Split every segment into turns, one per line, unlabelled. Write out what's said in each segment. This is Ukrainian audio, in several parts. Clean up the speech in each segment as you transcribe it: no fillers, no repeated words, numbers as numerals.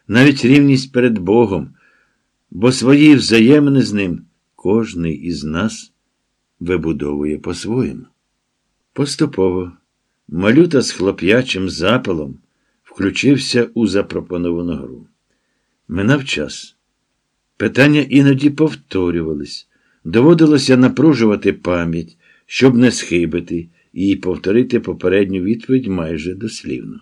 навіть рівність перед Богом, бо свої взаємини з ним кожний із нас вибудовує по-своєму. Поступово Малюта з хлоп'ячим запалом включився у запропоновану гру. Минав час. Питання іноді повторювались. Доводилося напружувати пам'ять, щоб не схибити, і повторити попередню відповідь майже дослівно.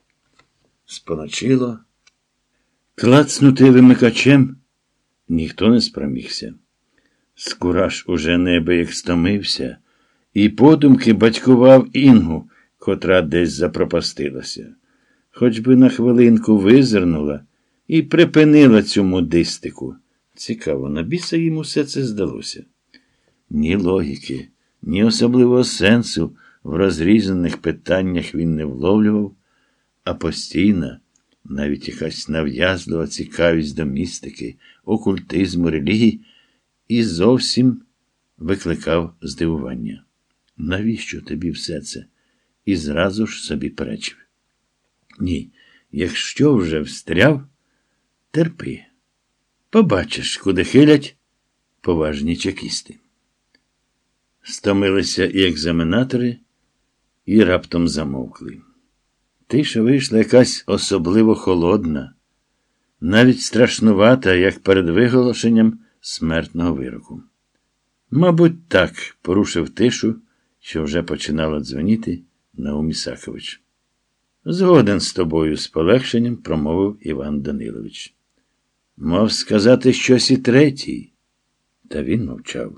Споночило. Клацнути вимикачем ніхто не спромігся. Скураш уже неабияк стомився, і подумки батькував Інгу, котра десь запропастилася. Хоч би на хвилинку визирнула і припинила цю модистику. Цікаво, на біса їм усе це здалося. Ні логіки, ні особливого сенсу в розрізаних питаннях він не вловлював, а постійна, навіть якась нав'язлива цікавість до містики, окультизму, релігії і зовсім викликав здивування. Навіщо тобі все це? І зразу ж собі перечив. Ні, якщо вже встряв, терпи. Побачиш, куди хилять поважні чекісти. Стомилися і екзаменатори, і раптом замовкли. Тиша вийшла якась особливо холодна, навіть страшнувата, як перед виголошенням смертного вироку. Мабуть, так порушив тишу, що вже починало дзвоніти Наум Ісакович. Згоден з тобою, з полегшенням промовив Іван Данилович. Мав сказати щось і третій. Та він мовчав.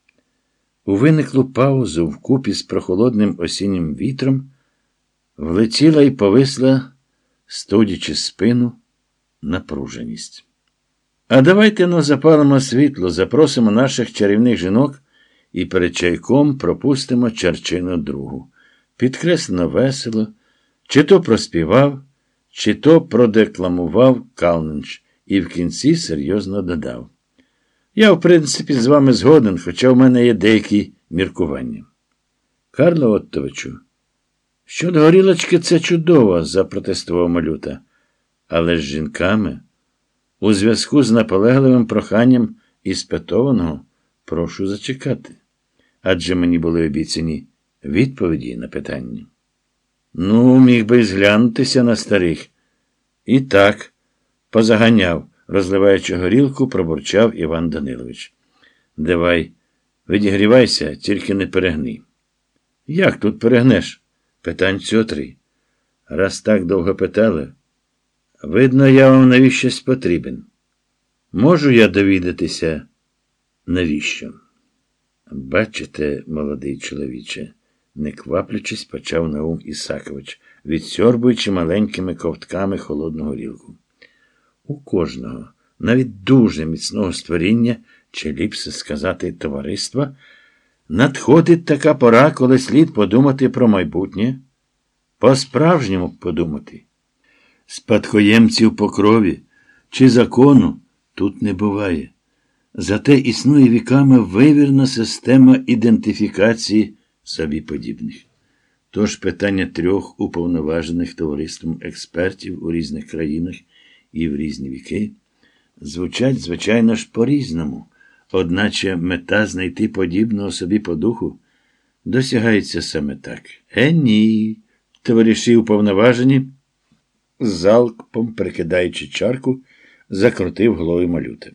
У виниклу паузу вкупі з прохолодним осіннім вітром влетіла і повисла, студячи спину, напруженість. А давайте запалимо світло, запросимо наших чарівних жінок і перед чайком пропустимо Чарчину другу. Підкреслено весело, чи то проспівав, чи то продекламував Калнич, і в кінці серйозно додав. Я, в принципі, з вами згоден, хоча в мене є деякі міркування. Карло Оттовичу, щодо горілочки це чудово, запротестував Малюта. Але з жінками, у зв'язку з наполегливим проханням іспитованого, прошу зачекати. Адже мені були обіцяні відповіді на питання. Ну, міг би зглянутися на старих. І так, позаганяв, розливаючи горілку, пробурчав Іван Данилович. Давай, відігрівайся, тільки не перегни. Як тут перегнеш? Питань цього 3. Раз так довго питали, видно, я вам навіщось потрібен. Можу я довідатися, навіщо? Бачите, молодий чоловіче, не кваплячись, почав Наум Ісакович, відсьорбуючи маленькими ковтками холодну горілку. У кожного, навіть дуже міцного створіння, чи ліпше сказати товариства, надходить така пора, коли слід подумати про майбутнє, по-справжньому подумати. Спадкоємців по крові чи закону тут не буває. Зате існує віками вивірна система ідентифікації собі подібних. Тож питання 3 уповноважених товариством експертів у різних країнах і в різні віки звучать, звичайно ж, по-різному, одначе мета знайти подібного собі по духу досягається саме так. Ні, товариші уповноважені, залпом прикидаючи чарку, закрутив головою Малюта.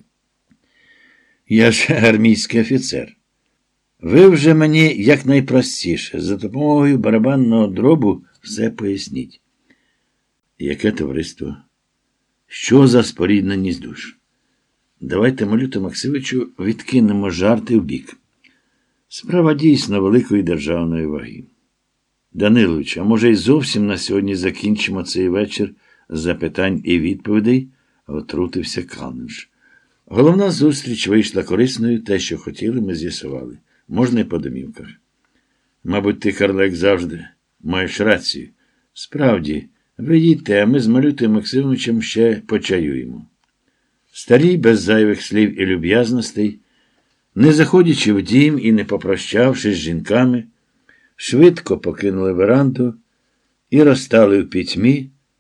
Я ж армійський офіцер. Ви вже мені якнайпростіше, за допомогою барабанного дробу все поясніть. Яке товариство? Що за спорідненість душ? Давайте, Малюту Максимовичу, відкинемо жарти вбік. Справа дійсно великої державної ваги. Данилович, а може й зовсім на сьогодні закінчимо цей вечір запитань і відповідей, отрутився Калнич. Головна зустріч вийшла корисною, те, що хотіли, ми з'ясували. Можна й по домівках. Мабуть, ти, Карло, як завжди, маєш рацію. Справді, ви їдьте, а ми з Малютою Максимовичем ще почаюємо. Старі, без зайвих слів і люб'язностей, не заходячи в дім і не попрощавшись з жінками, швидко покинули веранду і розстали в пітьмі,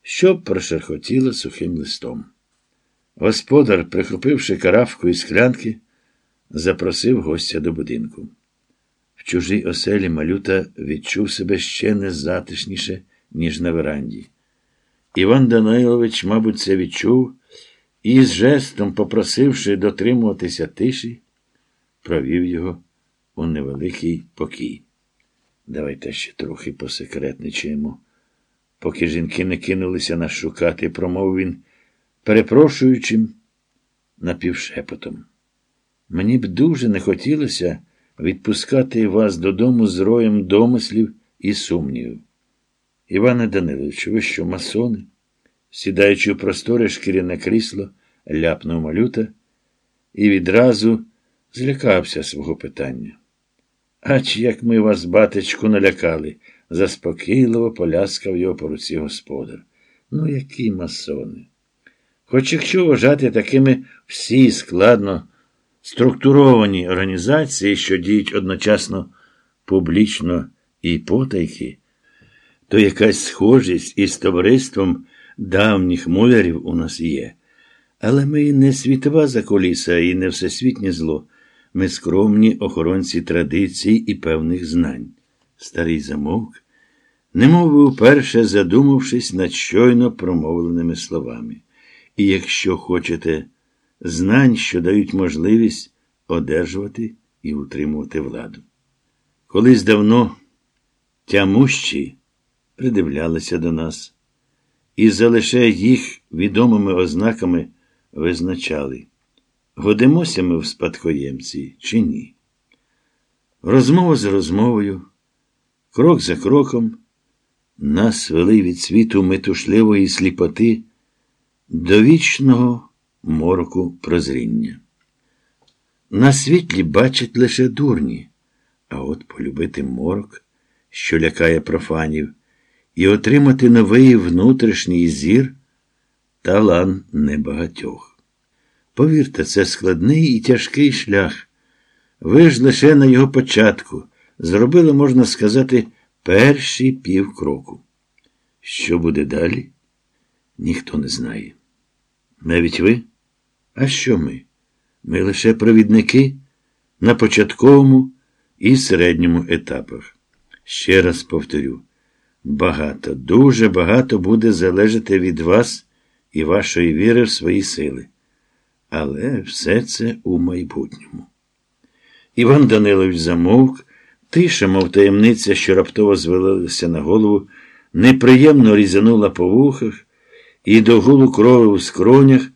що прошерхотіло сухим листом. Господар, прихопивши каравку і склянки, запросив гостя до будинку. В чужій оселі Малюта відчув себе ще незатишніше, ніж на веранді. Іван Данилович, мабуть, це відчув і з жестом, попросивши дотримуватися тиші, провів його у невеликий покій. Давайте ще трохи посекретничаємо. Поки жінки не кинулися нас шукати, промовив він, перепрошуючим напівшепотом. Мені б дуже не хотілося відпускати вас додому з роєм домислів і сумнівів. Іване Даниловичу, ви що, масони? Сідаючи в просторе шкіряне крісло, ляпнув Малюта і відразу злякався свого питання. Ач, як ми вас, батечку, налякали, заспокійливо поляскав його по руці господар. Ну, які масони? Хоч якщо вважати такими всі складно структуровані організації, що діють одночасно публічно і потайки, то якась схожість із товариством давніх мулярів у нас є. Але ми не світова закуліса і не всесвітнє зло. Ми скромні охоронці традицій і певних знань. Старий замовк, немов би вперше задумавшись над щойно промовленими словами. І якщо хочете знань, що дають можливість одержувати і утримувати владу. Колись давно тямущі придивлялися до нас і за лише їх відомими ознаками визначали, годимося ми в спадкоємці чи ні. Розмова за розмовою, крок за кроком, нас вели від світу метушливої сліпоти до вічного мороку прозріння. На світлі бачать лише дурні, а от полюбити морок, що лякає профанів, і отримати новий внутрішній зір – талант небагатьох. Повірте, це складний і тяжкий шлях. Ви ж лише на його початку зробили, можна сказати, перші півкроку. Що буде далі? Ніхто не знає. Навіть ви? А що ми? Ми лише провідники на початковому і середньому етапах. Ще раз повторю, багато, дуже багато буде залежати від вас і вашої віри в свої сили. Але все це у майбутньому. Іван Данилович замовк, тиша, мов таємниця, що раптово звалилася на голову, неприємно різанула по вухах, і до гулу крови у скронях